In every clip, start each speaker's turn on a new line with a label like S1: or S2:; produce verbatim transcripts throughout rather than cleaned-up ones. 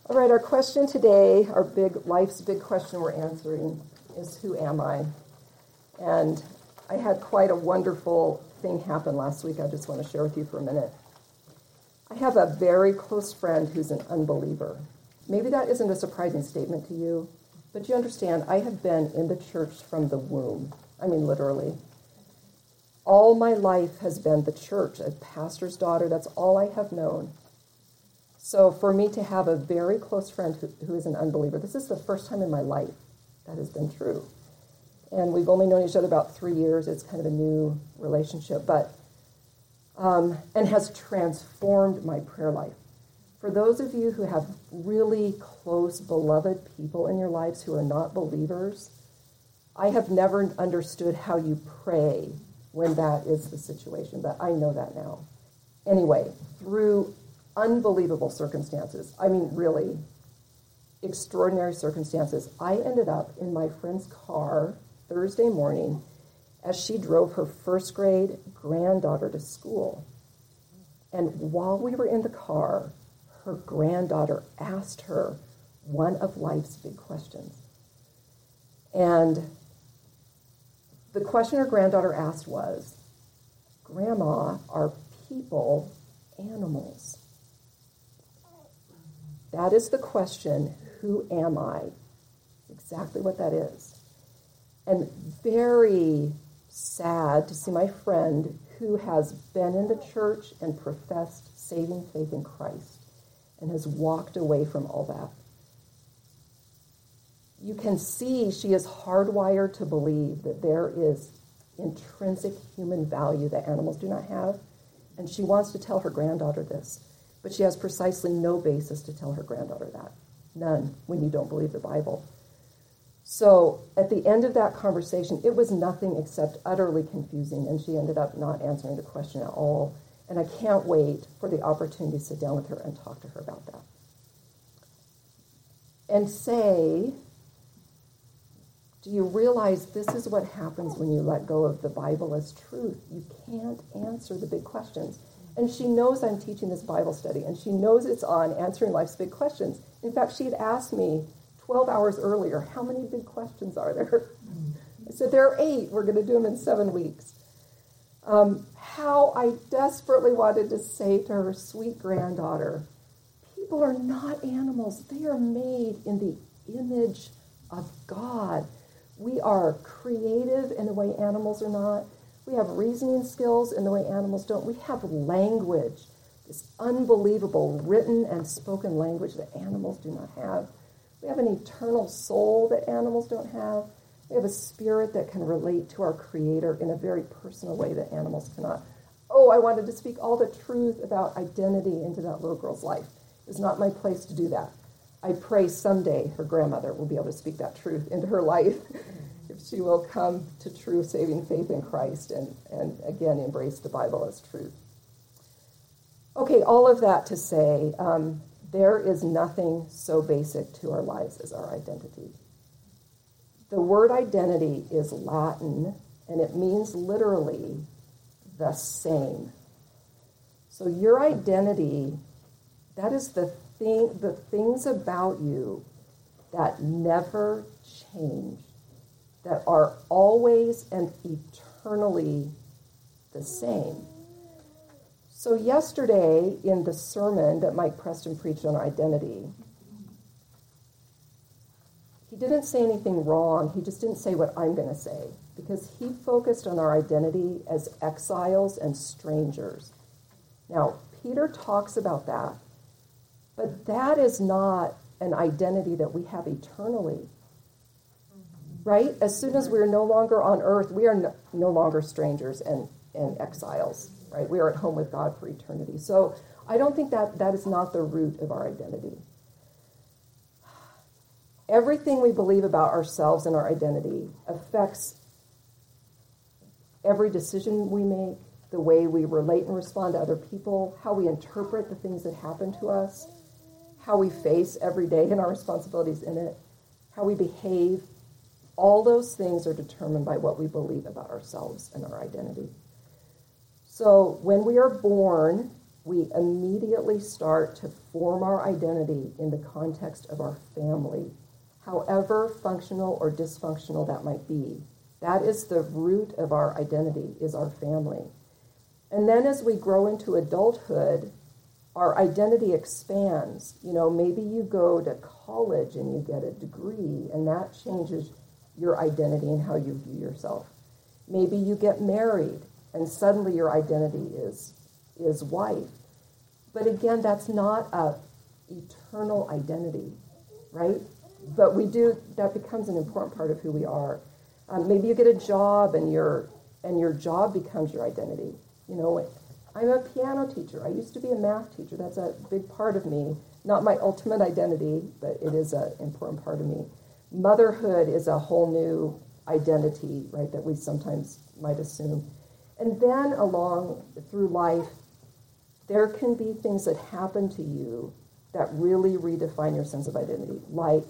S1: All right, our question today, our big life's big question we're answering is, who am I? And I had quite a wonderful thing happen last week I just want to share with you for a minute. I have a very close friend who's an unbeliever. Maybe that isn't a surprising statement to you, but you understand, I have been in the church from the womb. I mean, literally. All my life has been the church, a pastor's daughter. That's all I have known. So for me to have a very close friend who, who is an unbeliever, this is the first time in my life that has been true. And we've only known each other about three years. It's kind of a new relationship, but um, and has transformed my prayer life. For those of you who have really close, beloved people in your lives who are not believers, I have never understood how you pray when that is the situation, but I know that now. Anyway, through unbelievable circumstances, I mean really extraordinary circumstances, I ended up in my friend's car Thursday morning as she drove her first grade granddaughter to school. And while we were in the car, her granddaughter asked her one of life's big questions. And the question her granddaughter asked was, "Grandma, are people animals?" That is the question, who am I? Exactly what that is. And very sad to see my friend who has been in the church and professed saving faith in Christ and has walked away from all that. You can see she is hardwired to believe that there is intrinsic human value that animals do not have, and she wants to tell her granddaughter this. But she has precisely no basis to tell her granddaughter that. None, when you don't believe the Bible. So at the end of that conversation, it was nothing except utterly confusing, and she ended up not answering the question at all. And I can't wait for the opportunity to sit down with her and talk to her about that. And say, do you realize this is what happens when you let go of the Bible as truth? You can't answer the big questions. And she knows I'm teaching this Bible study, and she knows it's on answering life's big questions. In fact, she had asked me twelve hours earlier, how many big questions are there? I said, there are eight. We're going to do them in seven weeks. Um, how I desperately wanted to say to her sweet granddaughter, people are not animals. They are made in the image of God. We are creative in the way animals are not. We have reasoning skills in the way animals don't. We have language, this unbelievable written and spoken language that animals do not have. We have an eternal soul that animals don't have. We have a spirit that can relate to our Creator in a very personal way that animals cannot. Oh, I wanted to speak all the truth about identity into that little girl's life. It's not my place to do that. I pray someday her grandmother will be able to speak that truth into her life. If she will come to true saving faith in Christ and, and again, embrace the Bible as truth. Okay, all of that to say, um, there is nothing so basic to our lives as our identity. The word identity is Latin, and it means literally the same. So your identity, that is the thing, the things about you that never change, that are always and eternally the same. So yesterday in the sermon that Mike Preston preached on identity, he didn't say anything wrong. He just didn't say what I'm going to say, because he focused on our identity as exiles and strangers. Now, Peter talks about that, but that is not an identity that we have eternally. Right? As soon as we're no longer on earth, we are no, no longer strangers and, and exiles, right? We are at home with God for eternity. So I don't think that that is not the root of our identity. Everything we believe about ourselves and our identity affects every decision we make, the way we relate and respond to other people, how we interpret the things that happen to us, how we face every day and our responsibilities in it, how we behave. All those things are determined by what we believe about ourselves and our identity. So when we are born, we immediately start to form our identity in the context of our family, however functional or dysfunctional that might be. That is the root of our identity, is our family. And then as we grow into adulthood, our identity expands. You know, maybe you go to college and you get a degree, and that changes your identity and how you view yourself. Maybe you get married, and suddenly your identity is, is wife. But again, that's not a eternal identity, right? But we do, that becomes an important part of who we are. Um, maybe you get a job and your and your job becomes your identity. You know, I'm a piano teacher. I used to be a math teacher. That's a big part of me. Not my ultimate identity, but it is an important part of me. Motherhood is a whole new identity, right, that we sometimes might assume. And then along through life, there can be things that happen to you that really redefine your sense of identity, like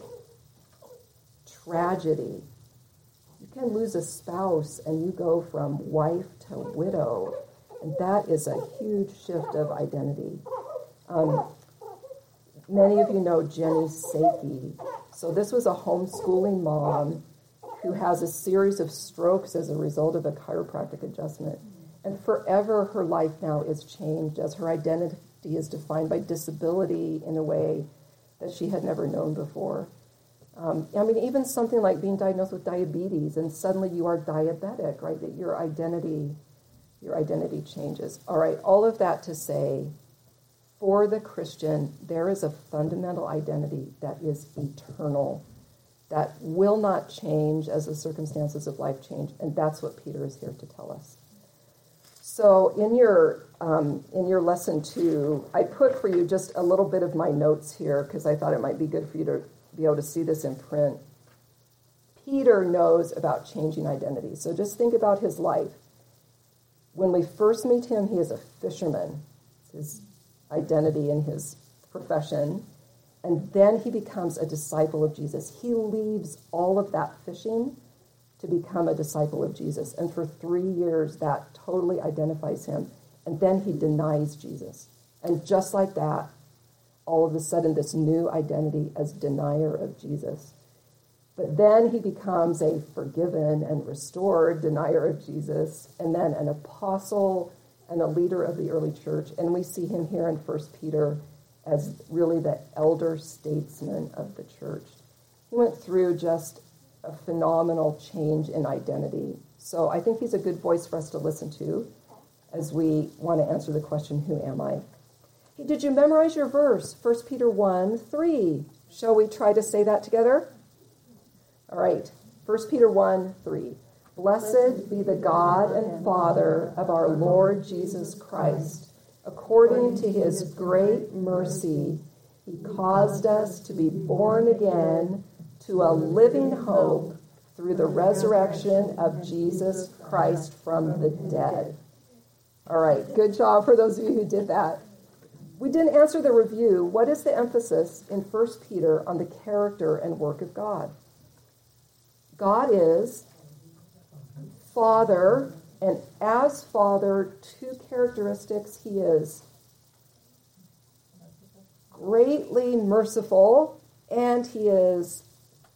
S1: tragedy. You can lose a spouse and you go from wife to widow, and that is a huge shift of identity. Um, many of you know Jenny Saki. So this was a homeschooling mom who has a series of strokes as a result of a chiropractic adjustment. And forever her life now is changed as her identity is defined by disability in a way that she had never known before. Um, I mean, even something like being diagnosed with diabetes and suddenly you are diabetic, right? That your identity, your identity changes. All right, all of that to say, for the Christian, there is a fundamental identity that is eternal, that will not change as the circumstances of life change, and that's what Peter is here to tell us. So in your um, in your lesson two, I put for you just a little bit of my notes here because I thought it might be good for you to be able to see this in print. Peter knows about changing identity. So just think about his life. When we first meet him, he is a fisherman. It's his identity and his profession. And then he becomes a disciple of Jesus. He leaves all of that fishing to become a disciple of Jesus. And for three years, that totally identifies him. And then he denies Jesus. And just like that, all of a sudden, this new identity as denier of Jesus. But then he becomes a forgiven and restored denier of Jesus, and then an apostle and a leader of the early church. And we see him here in First Peter as really the elder statesman of the church. He went through just a phenomenal change in identity. So I think he's a good voice for us to listen to as we want to answer the question, who am I? Hey, did you memorize your verse? First Peter one, three. Shall we try to say that together? All right. First Peter one, three. Blessed be the God and Father of our Lord Jesus Christ. According to his great mercy, he caused us to be born again to a living hope through the resurrection of Jesus Christ from the dead. All right, good job for those of you who did that. We didn't answer the review. What is the emphasis in First Peter on the character and work of God? God is Father, and as Father, two characteristics. He is greatly merciful, and he is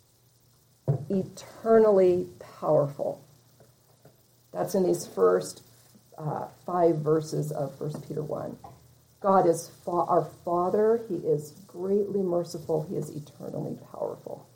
S1: eternally powerful. That's in these first uh, five verses of First Peter one. God is fa- our Father. He is greatly merciful. He is eternally powerful.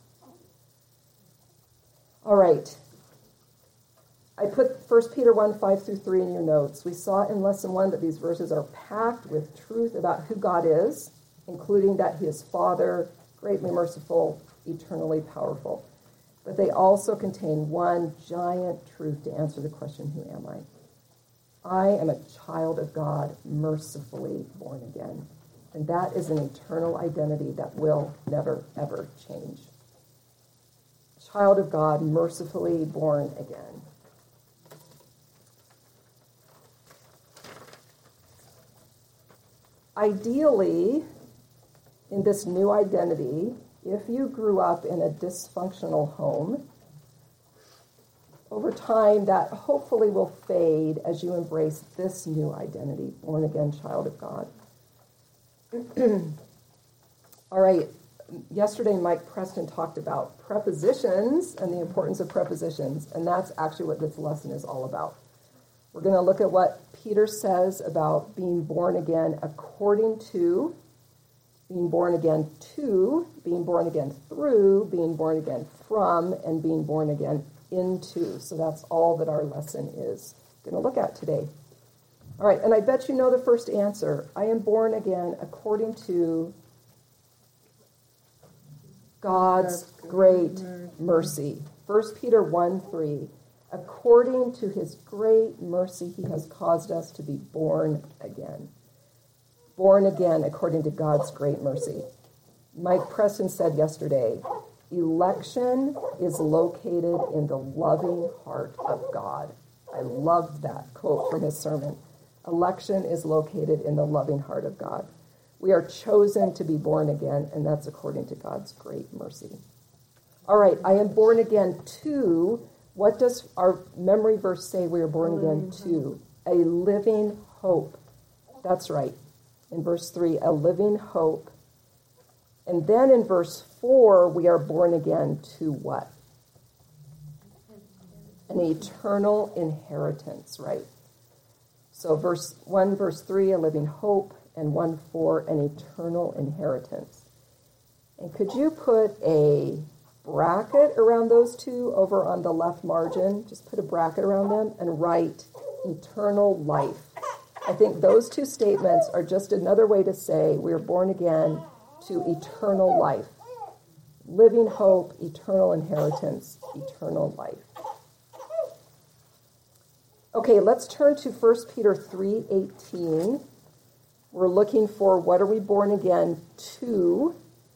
S1: All right. I put First Peter one, five through three in your notes. We saw in lesson one that these verses are packed with truth about who God is, including that he is Father, greatly merciful, eternally powerful. But they also contain one giant truth to answer the question, who am I? I am a child of God, mercifully born again. And that is an eternal identity that will never, ever change. Child of God, mercifully born again. Ideally, in this new identity, if you grew up in a dysfunctional home, over time, that hopefully will fade as you embrace this new identity, born again child of God. All right. Yesterday, Mike Preston talked about prepositions and the importance of prepositions, and that's actually what this lesson is all about. We're going to look at what Peter says about being born again according to, being born again to, being born again through, being born again from, and being born again into. So that's all that our lesson is going to look at today. All right, and I bet you know the first answer. I am born again according to God's great mercy. First Peter one three. According to his great mercy, he has caused us to be born again. Born again according to God's great mercy. Mike Preston said yesterday, election is located in the loving heart of God. I loved that quote from his sermon. Election is located in the loving heart of God. We are chosen to be born again, and that's according to God's great mercy. All right, I am born again to, what does our memory verse say we are born again to? A living hope. That's right. In verse three, a living hope. And then in verse four, we are born again to what? An eternal inheritance, right? So verse one, verse three, a living hope, and one four, an eternal inheritance. And could you put a bracket around those two over on the left margin? Just put a bracket around them and write eternal life. I think those two statements are just another way to say we are born again to eternal life. Living hope, eternal inheritance, eternal life. Okay, let's turn to First Peter three eighteen. We're looking for what are we born again to?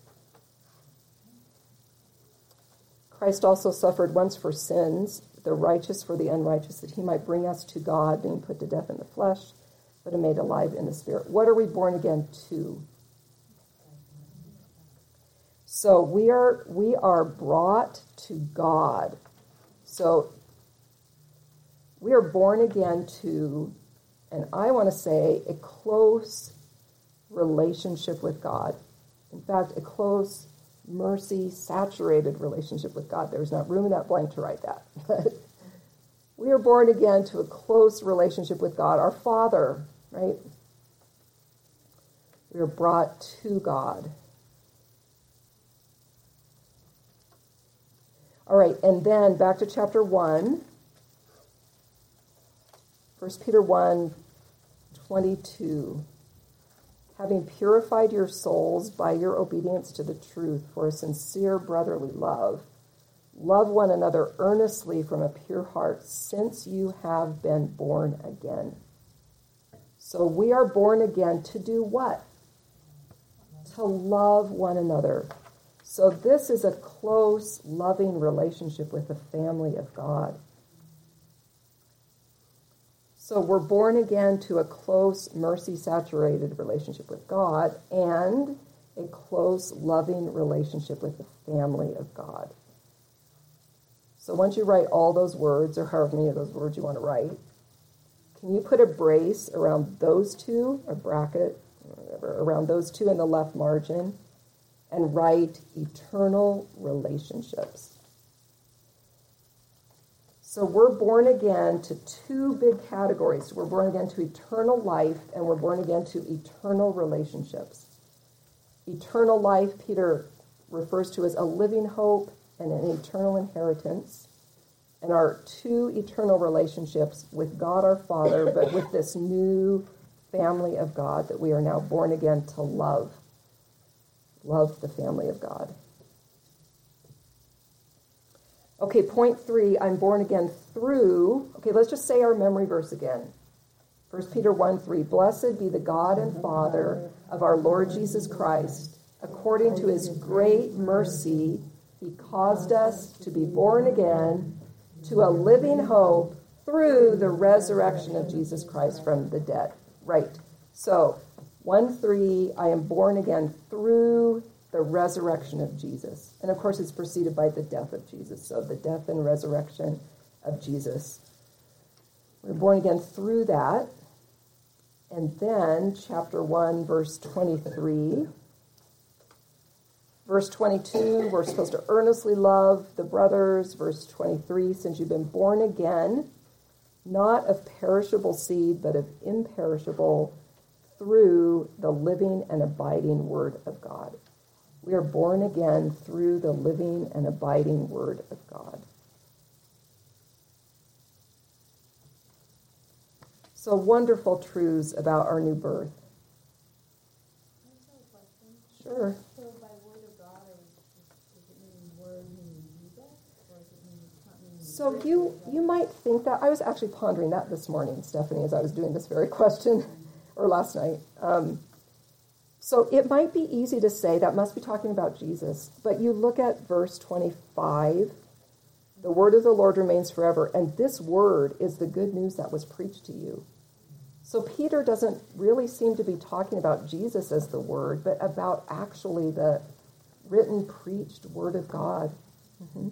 S1: Christ also suffered once for sins, the righteous for the unrighteous, that he might bring us to God, being put to death in the flesh, but made alive in the spirit. What are we born again to? So we are we are brought to God. So we are born again to, and I want to say, a close relationship with God. In fact, a close, mercy-saturated relationship with God. There's not room in that blank to write that. But we are born again to a close relationship with God, our Father, right? We are brought to God. All right, and then back to chapter one. First Peter one, twenty-two. Having purified your souls by your obedience to the truth for a sincere brotherly love, love one another earnestly from a pure heart, since you have been born again. So we are born again to do what? To love one another. So this is a close, loving relationship with the family of God. So we're born again to a close, mercy-saturated relationship with God and a close, loving relationship with the family of God. So once you write all those words, or however many of those words you want to write, can you put a brace around those two, a bracket, whatever, around those two in the left margin, and write eternal relationships? So we're born again to two big categories. We're born again to eternal life, and we're born again to eternal relationships. Eternal life, Peter refers to as a living hope and an eternal inheritance, and our two eternal relationships with God our Father, but with this new family of God that we are now born again to love. Love the family of God. Okay, point three, I'm born again through, okay, let's just say our memory verse again. First Peter one three, blessed be the God and Father of our Lord Jesus Christ. According to his great mercy, he caused us to be born again to a living hope through the resurrection of Jesus Christ from the dead. Right. So, one three, I am born again through the resurrection of Jesus. And of course, it's preceded by the death of Jesus. So the death and resurrection of Jesus. We're born again through that. And then chapter one, verse twenty-three. Verse twenty-two, we're supposed to earnestly love the brothers. Verse twenty-three, since you've been born again, not of perishable seed, but of imperishable, through the living and abiding word of God. We are born again through the living and abiding word of God. So wonderful truths about our new birth.
S2: Can I ask a question?
S1: Sure.
S2: So by word of God, or is, does it mean word meaning Jesus, or does it mean it's not meaning?
S1: So you you might think that. I was actually pondering that this morning, Stephanie, as I was doing this very question, or last night. Um, so it might be easy to say that must be talking about Jesus, but you look at verse twenty-five, the word of the Lord remains forever, and this word is the good news that was preached to you. So Peter doesn't really seem to be talking about Jesus as the word, but about actually the written, preached word of God. Mm-hmm.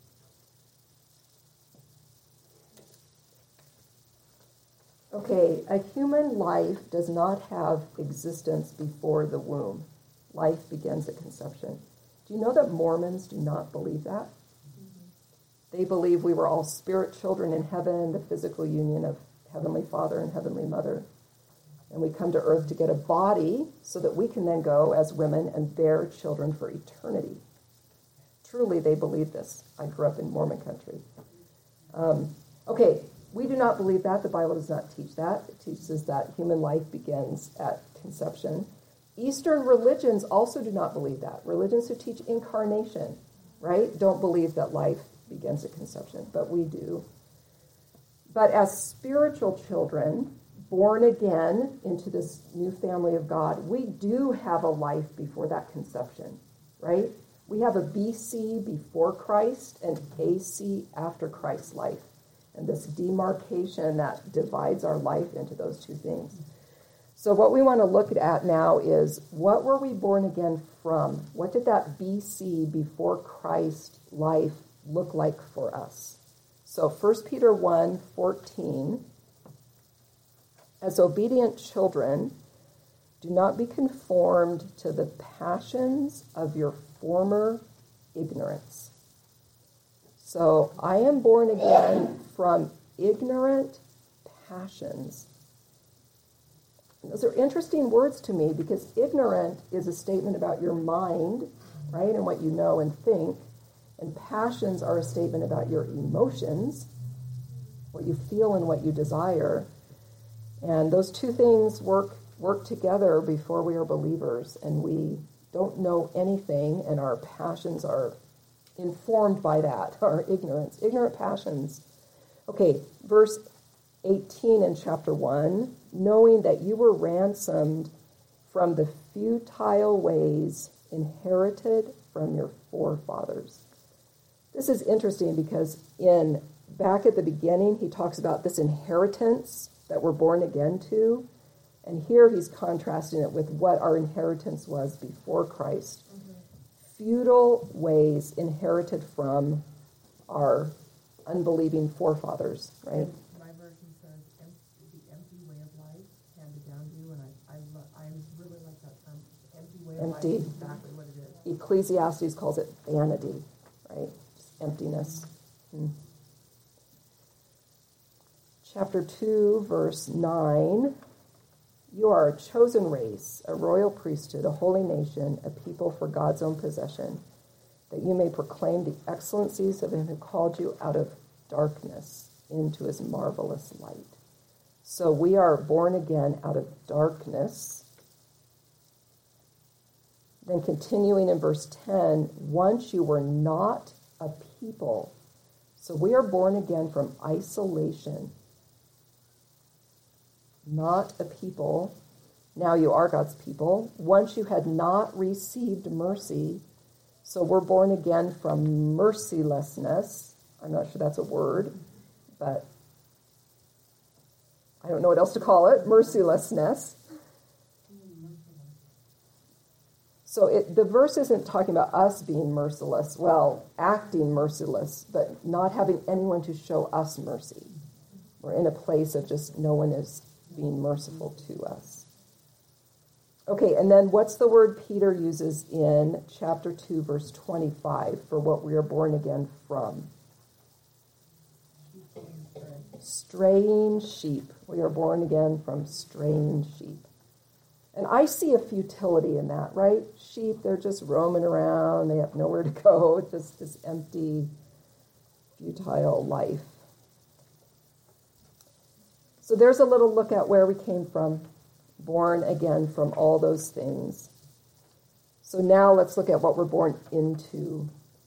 S1: Okay, a human life does not have existence before the womb. Life begins at conception. Do you know that Mormons do not believe that? Mm-hmm. They believe we were all spirit children in heaven, the physical union of Heavenly Father and Heavenly Mother. And we come to earth to get a body so that we can then go as women and bear children for eternity. Truly, they believe this. I grew up in Mormon country. Um, okay, we do not believe that. The Bible does not teach that. It teaches that human life begins at conception. Eastern religions also do not believe that. Religions who teach incarnation, right, don't believe that life begins at conception, but we do. But as spiritual children, born again into this new family of God, we do have a life before that conception, right? We have a B C before Christ and A C after Christ's life, and this demarcation that divides our life into those two things. So what we want to look at now is, what were we born again from? What did that B C before Christ life look like for us? So First Peter one fourteen, as obedient children, do not be conformed to the passions of your former ignorance. So I am born again from ignorant passions. Those are interesting words to me, because ignorant is a statement about your mind, right, and what you know and think. And passions are a statement about your emotions, what you feel and what you desire. And those two things work work together before we are believers, and we don't know anything, and our passions are informed by that, our ignorance, ignorant passions. Okay, verse eighteen in chapter one, knowing that you were ransomed from the futile ways inherited from your forefathers. This is interesting because in back at the beginning, he talks about this inheritance that we're born again to. And here he's contrasting it with what our inheritance was before Christ. Mm-hmm. Futile ways inherited from our unbelieving forefathers, right?
S3: My version says empty, the empty way of life handed down to you, and I, I, I really like that term, empty way of
S1: Empty.
S3: life is exactly what it is.
S1: Ecclesiastes calls it vanity, right? Just emptiness. Hmm. Chapter two, verse nine. You are a chosen race, a royal priesthood, a holy nation, a people for God's own possession, that you may proclaim the excellencies of him who called you out of darkness into his marvelous light. So we are born again out of darkness. Then continuing in verse ten, once you were not a people. So we are born again from isolation. Not a people. Now you are God's people. Once you had not received mercy, so we're born again from mercilessness. I'm not sure that's a word, but I don't know what else to call it. Mercilessness. So it, the verse isn't talking about us being merciless, well, acting merciless, but not having anyone to show us mercy. We're in a place of just no one is being merciful to us. Okay, and then what's the word Peter uses in chapter two, verse twenty-five for what we are born again from? Straying sheep. We are born again from straying sheep. And I see a futility in that, right? Sheep, they're just roaming around. They have nowhere to go. It's just this empty, futile life. So there's a little look at where we came from, born again from all those things. So now let's look at what we're born into.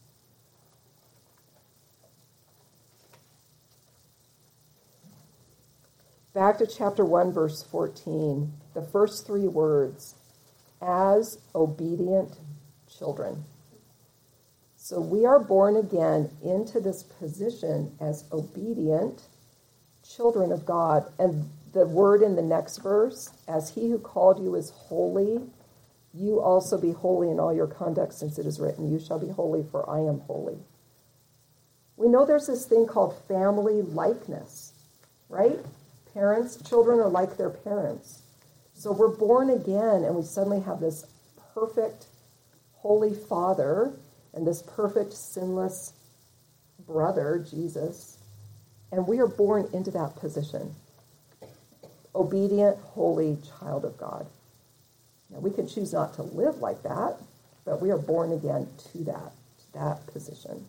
S1: Back to chapter one, verse fourteen. The first three words, as obedient children. So we are born again into this position as obedient children of God. And the word in the next verse, as he who called you is holy, you also be holy in all your conduct, since it is written, you shall be holy, for I am holy. We know there's this thing called family likeness, right? Parents, children are like their parents. So we're born again, and we suddenly have this perfect, holy Father and this perfect, sinless brother, Jesus, and we are born into that position. Obedient, holy child of God. Now, we can choose not to live like that, but we are born again to that, to that position.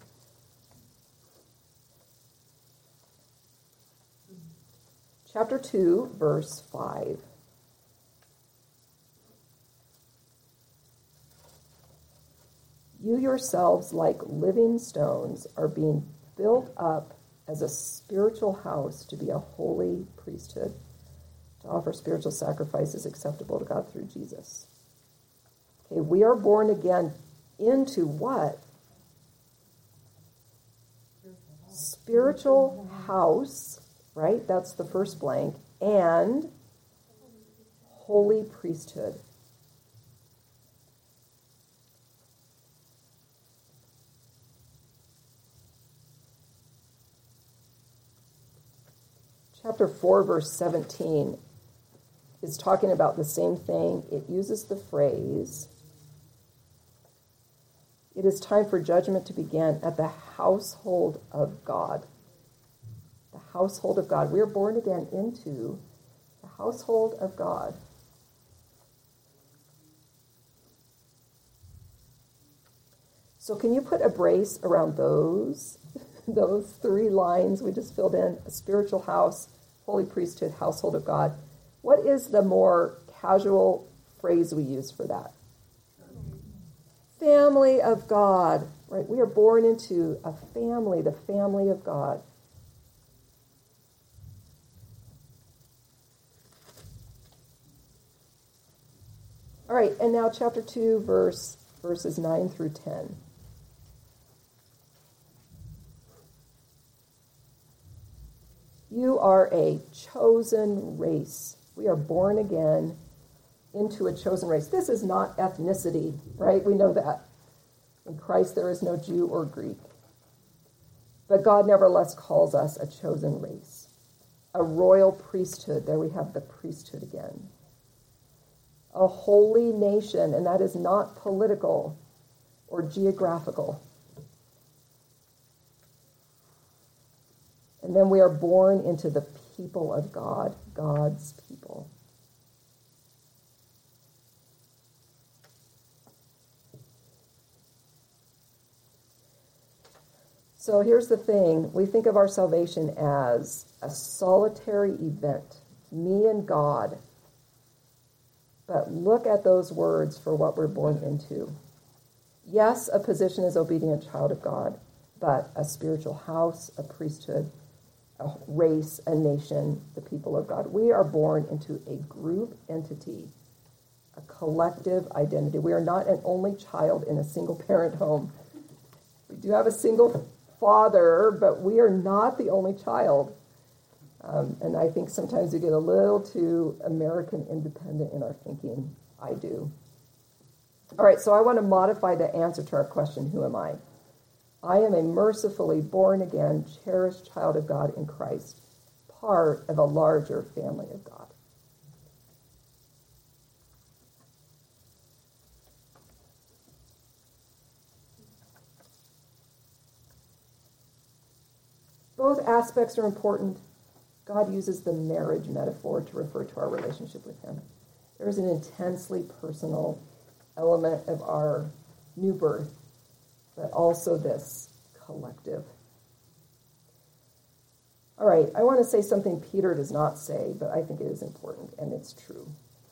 S1: Chapter two, verse five. You yourselves, like living stones, are being built up as a spiritual house to be a holy priesthood, to offer spiritual sacrifices acceptable to God through Jesus. Okay, we are born again into what? Spiritual house, right? That's the first blank. And holy priesthood. Chapter four, verse seventeen is talking about the same thing. It uses the phrase, it is time for judgment to begin at the household of God. The household of God. We are born again into the household of God. So can you put a brace around those, those three lines we just filled in? A spiritual house, holy priesthood, household of God. What is the more casual phrase we use for that? Family of God, right? We are born into a family, the family of God. All right, and now chapter two, verse verses nine through ten. You are a chosen race. We are born again into a chosen race. This is not ethnicity, right? We know that. In Christ there is no Jew or Greek. But God nevertheless calls us a chosen race. A royal priesthood. There we have the priesthood again. A holy nation, and that is not political or geographical. And then we are born into the people of God, God's people. So here's the thing. We think of our salvation as a solitary event, me and God. But look at those words for what we're born into. Yes, a position as obedient child of God, but a spiritual house, a priesthood, a race, a nation, the people of God. We are born into a group entity, a collective identity. We are not an only child in a single parent home. We do have a single father, but we are not the only child. Um, and I think sometimes we get a little too American independent in our thinking. I do. All right, so I want to modify the answer to our question, who am I? I am a mercifully born again, cherished child of God in Christ, part of a larger family of God. Both aspects are important. God uses the marriage metaphor to refer to our relationship with him. There is an intensely personal element of our new birth, but also this collective. All right, I want to say something Peter does not say, but I think it is important, and it's true.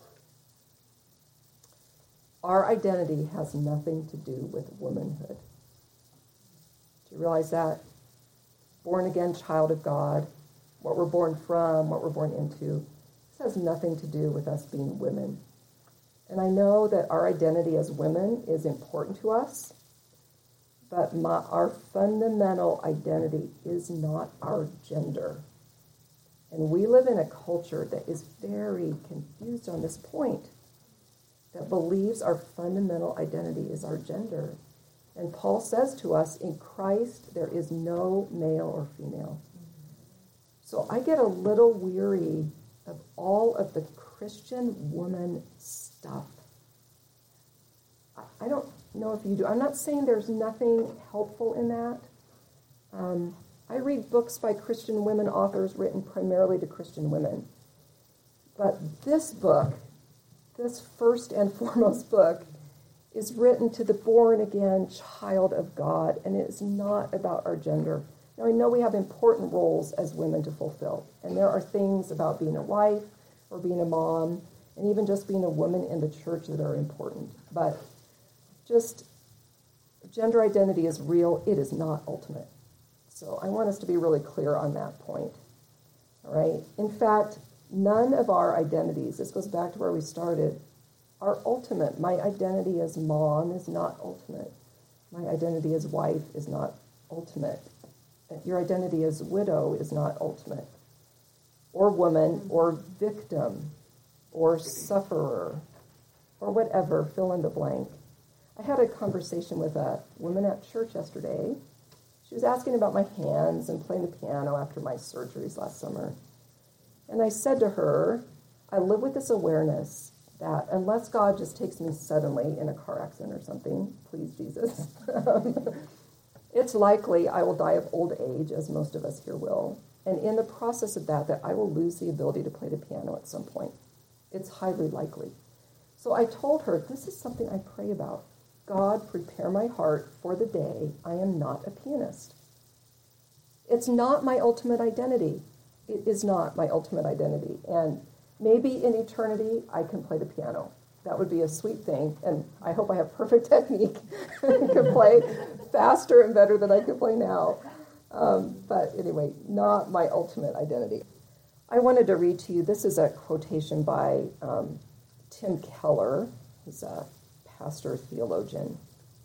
S1: Our identity has nothing to do with womanhood. Do you realize that? Born again child of God, what we're born from, what we're born into, this has nothing to do with us being women. And I know that our identity as women is important to us, but my, our fundamental identity is not our gender. And we live in a culture that is very confused on this point, that believes our fundamental identity is our gender. And Paul says to us, in Christ, there is no male or female. So I get a little weary of all of the Christian woman stuff. I don't know if you do. I'm not saying there's nothing helpful in that. Um, I read books by Christian women authors written primarily to Christian women. But this book, this first and foremost book, is written to the born-again child of God, and it is not about our gender. Now, I know we have important roles as women to fulfill, and there are things about being a wife or being a mom, and even just being a woman in the church that are important. But just gender identity is real. It is not ultimate. So I want us to be really clear on that point. All right? In fact, none of our identities, this goes back to where we started, are ultimate. My identity as mom is not ultimate. My identity as wife is not ultimate. Your identity as widow is not ultimate. Or woman, or victim, or sufferer, or whatever, fill in the blank. I had a conversation with a woman at church yesterday. She was asking about my hands and playing the piano after my surgeries last summer. And I said to her, I live with this awareness that unless God just takes me suddenly in a car accident or something, please Jesus, it's likely I will die of old age, as most of us here will. And in the process of that, that I will lose the ability to play the piano at some point. It's highly likely. So I told her, this is something I pray about. God, prepare my heart for the day I am not a pianist. It's not my ultimate identity. It is not my ultimate identity. And maybe in eternity, I can play the piano. That would be a sweet thing, and I hope I have perfect technique and can play faster and better than I can play now. Um, but anyway, not my ultimate identity. I wanted to read to you, this is a quotation by um, Tim Keller. He's a pastor theologian.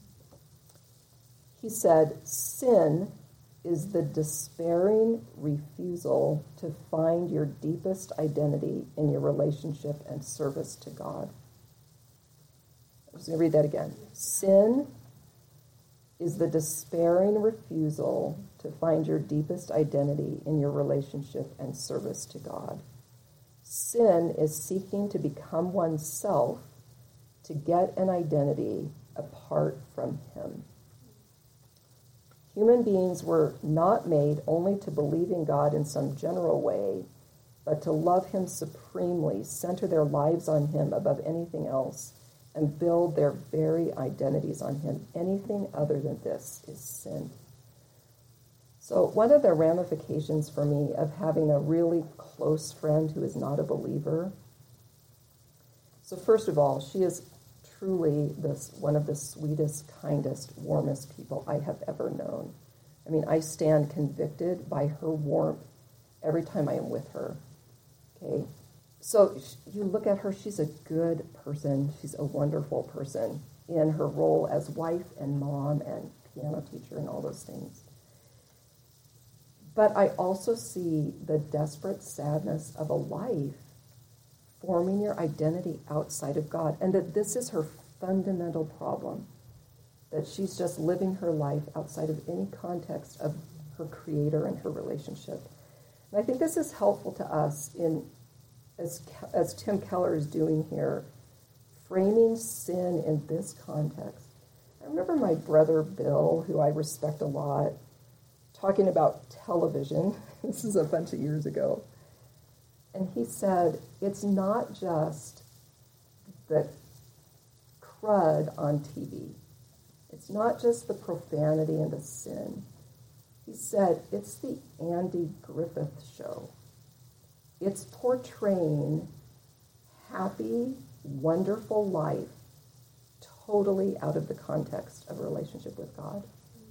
S1: He said, sin is the despairing refusal to find your deepest identity in your relationship and service to God. I'm just going to read that again. Sin is the despairing refusal to find your deepest identity in your relationship and service to God. Sin is seeking to become oneself to get an identity apart from him. Human beings were not made only to believe in God in some general way, but to love him supremely, center their lives on him above anything else, and build their very identities on him. Anything other than this is sin. So one of the ramifications for me of having a really close friend who is not a believer, so first of all, she is truly this one of the sweetest, kindest, warmest people I have ever known. I mean, I stand convicted by her warmth every time I am with her. Okay? So you look at her, she's a good person. She's a wonderful person in her role as wife and mom and piano teacher and all those things. But I also see the desperate sadness of a life forming your identity outside of God, and that this is her fundamental problem, that she's just living her life outside of any context of her creator and her relationship. And I think this is helpful to us in, as, as Tim Keller is doing here, framing sin in this context. I remember my brother Bill, who I respect a lot, talking about television. This is a bunch of years ago. And he said, it's not just the crud on T V. It's not just the profanity and the sin. He said, it's the Andy Griffith show. It's portraying happy, wonderful life totally out of the context of a relationship with God.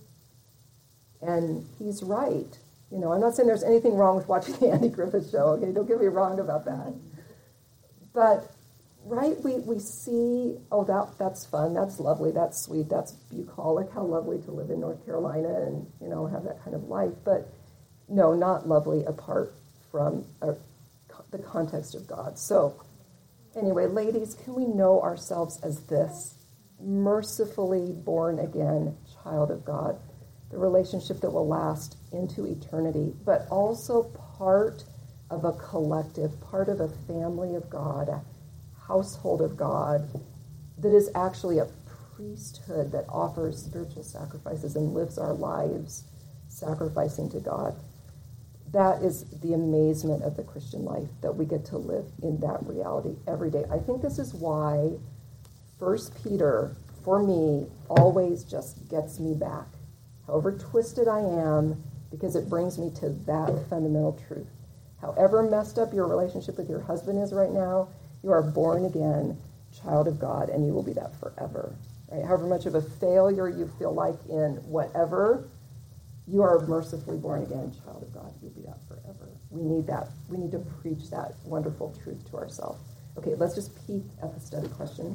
S1: And he's right. You know, I'm not saying there's anything wrong with watching the Andy Griffith show, okay? Don't get me wrong about that. But, right, we, we see, oh, that that's fun, that's lovely, that's sweet, that's bucolic, how lovely to live in North Carolina and, you know, have that kind of life. But, no, not lovely apart from uh, the context of God. So, anyway, ladies, can we know ourselves as this mercifully born again child of God? The relationship that will last into eternity, but also part of a collective, part of a family of God, a household of God that is actually a priesthood that offers spiritual sacrifices and lives our lives sacrificing to God. That is the amazement of the Christian life, that we get to live in that reality every day. I think this is why First Peter, for me, always just gets me back. However twisted I am, because it brings me to that fundamental truth. However messed up your relationship with your husband is right now, you are born again, child of God, and you will be that forever. Right? However much of a failure you feel like in whatever, you are mercifully born again, child of God. You'll be that forever. We need that. We need to preach that wonderful truth to ourselves. Okay, let's just peek at the study question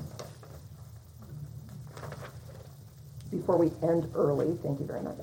S1: before we end early. Thank you very much.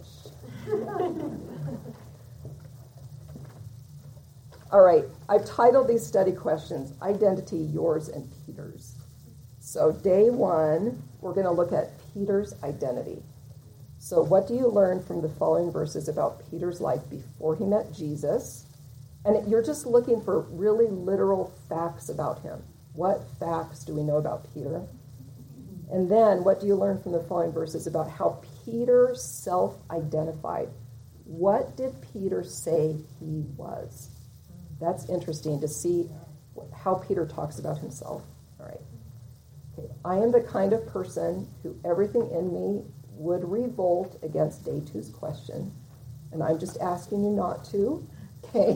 S1: All right, I've titled these study questions, Identity, Yours, and Peter's. So day one, we're going to look at Peter's identity. So what do you learn from the following verses about Peter's life before he met Jesus? And you're just looking for really literal facts about him. What facts do we know about Peter? And then what do you learn from the following verses about how Peter self-identified? What did Peter say he was? That's interesting to see how Peter talks about himself. All right. Okay. I am the kind of person who everything in me would revolt against day two's question. And I'm just asking you not to. Okay?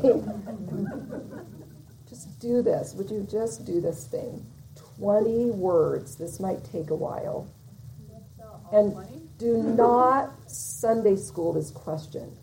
S1: Just do this. Would you just do this thing? twenty words. This might take a while. And do not Sunday school this question.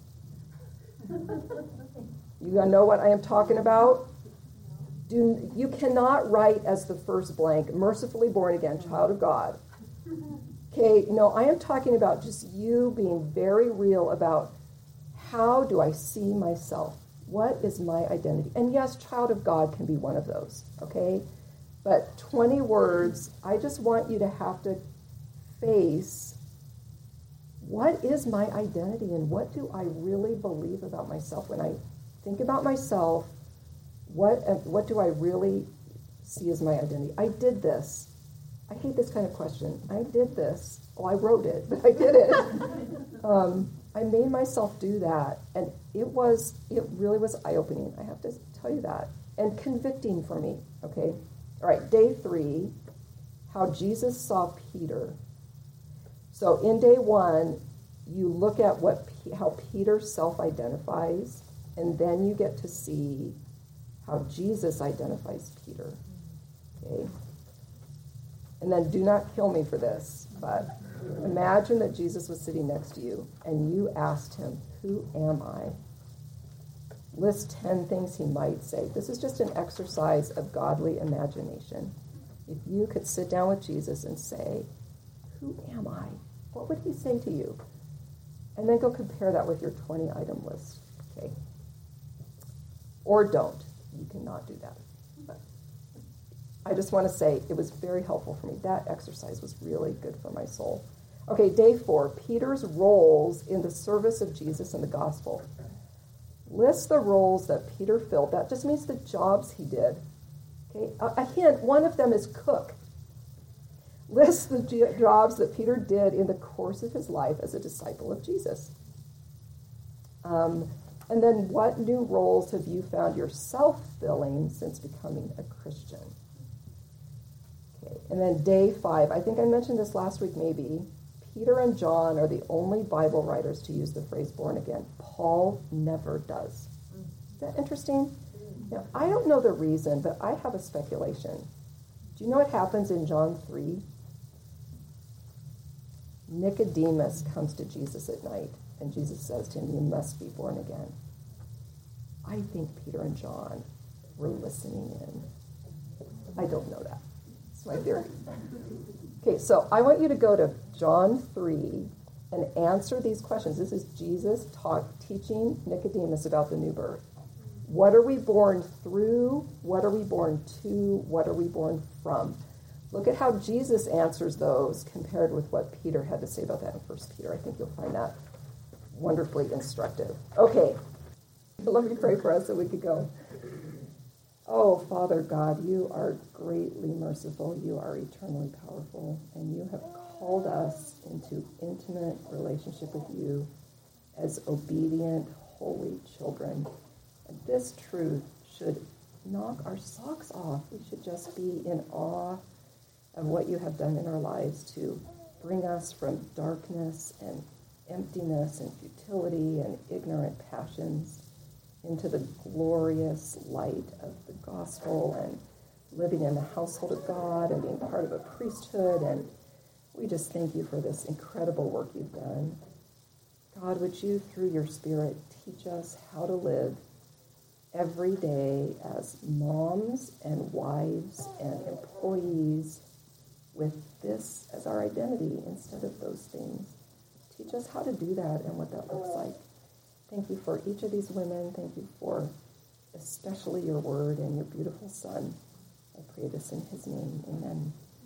S1: You know what I am talking about? Do, you cannot write as the first blank, mercifully born again, child of God. Okay, no, I am talking about just you being very real about how do I see myself? What is my identity? And yes, child of God can be one of those, okay? But twenty words, I just want you to have to face, what is my identity and what do I really believe about myself? When I think about myself, what what do I really see as my identity? I did this. I hate this kind of question. I did this. Oh, I wrote it, but I did it. um, I made myself do that, and it was, it really was eye-opening. I have to tell you that. And convicting for me, okay? All right, day three, how Jesus saw Peter. So in day one, you look at what how Peter self-identifies, and then you get to see how Jesus identifies Peter, okay? And then do not kill me for this, but imagine that Jesus was sitting next to you, and you asked him, who am I? List ten things he might say. This is just an exercise of godly imagination. If you could sit down with Jesus and say, who am I? What would he say to you? And then go compare that with your twenty-item list, okay? Or don't. You cannot do that. But I just want to say it was very helpful for me. That exercise was really good for my soul. Okay, day four, Peter's roles in the service of Jesus and the gospel. List the roles that Peter filled. That just means the jobs he did. Okay, a hint, one of them is cook. List the jobs that Peter did in the course of his life as a disciple of Jesus. Um, and then what new roles have you found yourself filling since becoming a Christian? Okay, and then day five, I think I mentioned this last week maybe, Peter and John are the only Bible writers to use the phrase born again. Paul never does. Is that interesting? Now, I don't know the reason, but I have a speculation. Do you know what happens in John three? Nicodemus comes to Jesus at night, and Jesus says to him, you must be born again. I think Peter and John were listening in. I don't know that. It's my theory. Okay, so I want you to go to John three and answer these questions. This is Jesus talk, teaching Nicodemus about the new birth. What are we born through? What are we born to? What are we born from? Look at how Jesus answers those compared with what Peter had to say about that in First Peter. I think you'll find that wonderfully instructive. Okay, let me pray for us so we could go. Oh, Father God, you are greatly merciful. You are eternally powerful, and you have called us into intimate relationship with you as obedient, holy children. And this truth should knock our socks off. We should just be in awe of what you have done in our lives to bring us from darkness and emptiness and futility and ignorant passions into the glorious light of the gospel and living in the household of God and being part of a priesthood. And we just thank you for this incredible work you've done. God, would you, through your Spirit, teach us how to live every day as moms and wives and employees with this as our identity instead of those things. Teach us how to do that and what that looks like. Thank you for each of these women. Thank you for especially your word and your beautiful son. I pray this in his name. Amen.